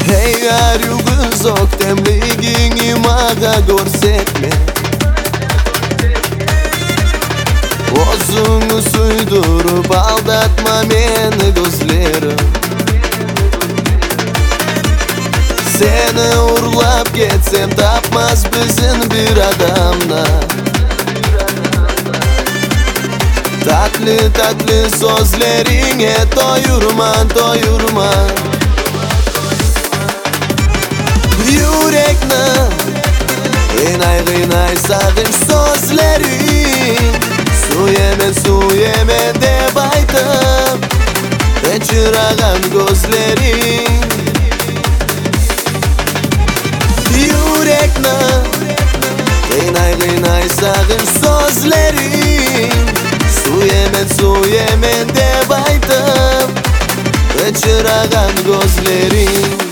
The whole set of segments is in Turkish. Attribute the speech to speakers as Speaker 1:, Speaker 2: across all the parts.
Speaker 1: Eğer yıldız ok temligini maga görsetme, Ozunu suydurup aldatma meni gözlerim. Seni uğurlap getsem tapmaz bizim bir adamla. Tatlı tatlı sözlerine doyurma Yürekne Gıynay sağış sözlerin Su yeme de baytım Kaçırağan gözlerin Yürekne Gıynay sağış sözlerin Su yeme de baytım Kaçırağan gözlerin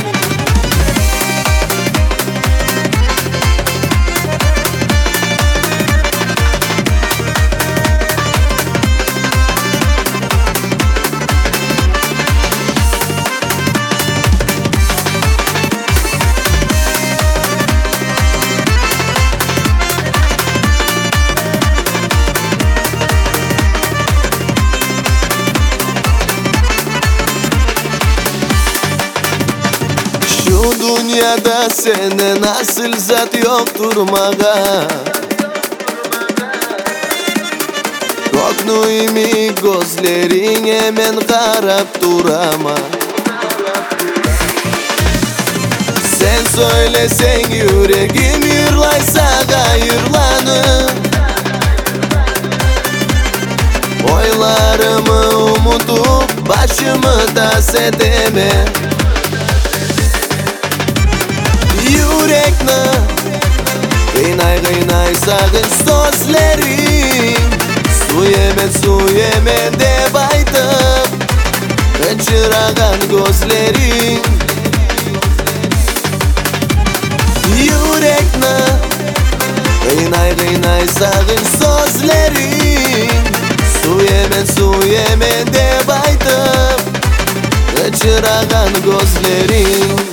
Speaker 1: Şu dünyada sene nasıl zat yoktur maga. Koknuymi gözlerin hemen karap durama. Sen söylesen yüreğim yırlaysa gayırlanır. Oylarımı unutup başımı da sedeme. Yürekne Gıynay sağış sözlerin Su yeme de baytım Kaçırağan gözlerin Yürekne Gıynay sağış sözlerin Su yeme de baytım Kaçırağan gözlerin